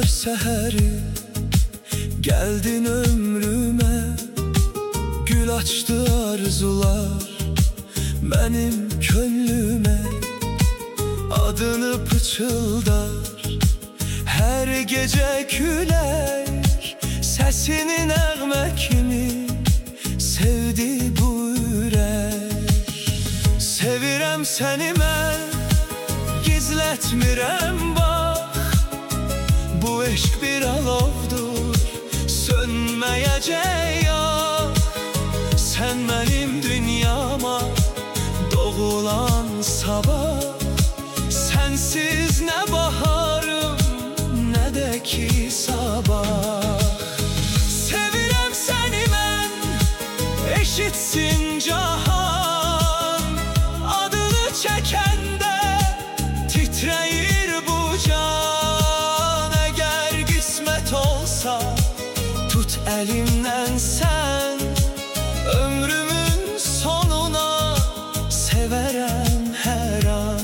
seheri geldin ömrüme, gül açtı arzular benim könlüme. Adını pıçıldar her gece külek, sesini nəğmə kimi sevdi bu ürək. Sevirəm səni mən, gizlətmirəm bax, bu eşq bir alovdur, sönməyəcək yax. Sən mənim dünyama doğulan sabah, sensiz ne baharım ne de ki sabah. Sevirəm səni mən, eşitsin cahan, adını çəkəndə titrəyir bu can. Əgər qismət olsa tut əlimdən sən, ömrümün sonuna severəm hər an.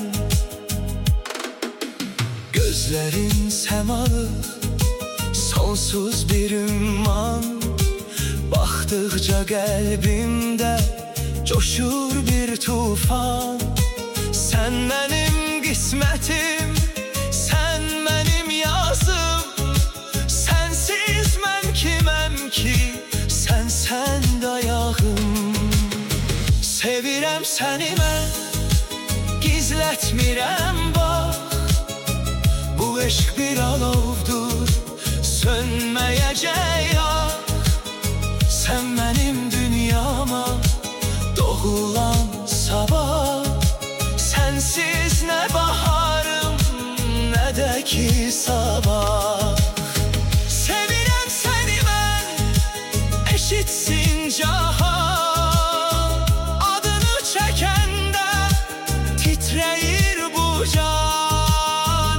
Gözlerin semalı, sonsuz bir ümman, baktıkça kalbimde coşur bir tufan. Sen benim kısmetim, sen benim yazım, sensiz ben kimem ki, sen dayağım. Sevirəm səni mən, gizlətmirəm bax, bu eşq bir alovdur, sönməyəcək yax. Sən mənim dünyama doğulan sabah, sensiz nə baharım, nə də ki sabah. Sevirəm səni mən, eşitsin cahan, adını çəkəndə titrəyir bu can.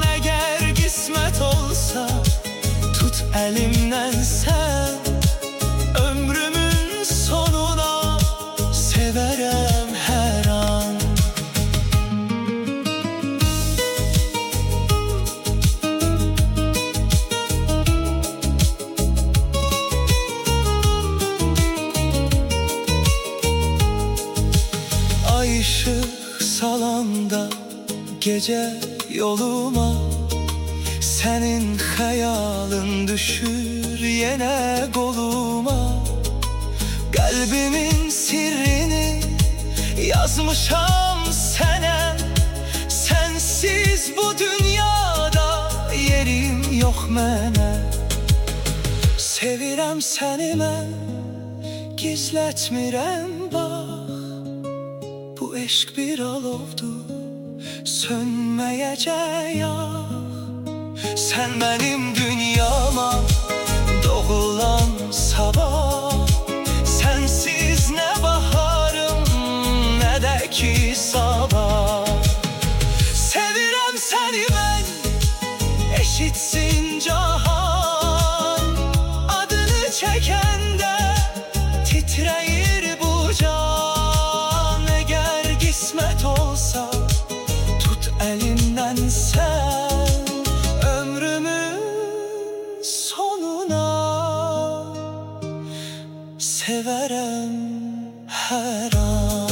Tut elimden sen, ömrümün sonuna severem her an. Ay ışık salanda gece yoluma, senin hayalın düşür yine koluma. Kalbimin sirrini yazmışam sana, sensiz bu dünyada yerim yok mənə. Sevirəm səni mən, gizlətmirəm bax, bu eşq bir alovdur, sönməyəcək yax. Sen benim dünyama doğulan sabah, sensiz ne baharım ne de ki sabah. Sevirəm səni mən, eşitsin cahan, adını çəkəndə titrəyir bu can. Əgər qismət olsa tut əlimdən sən, severem her an.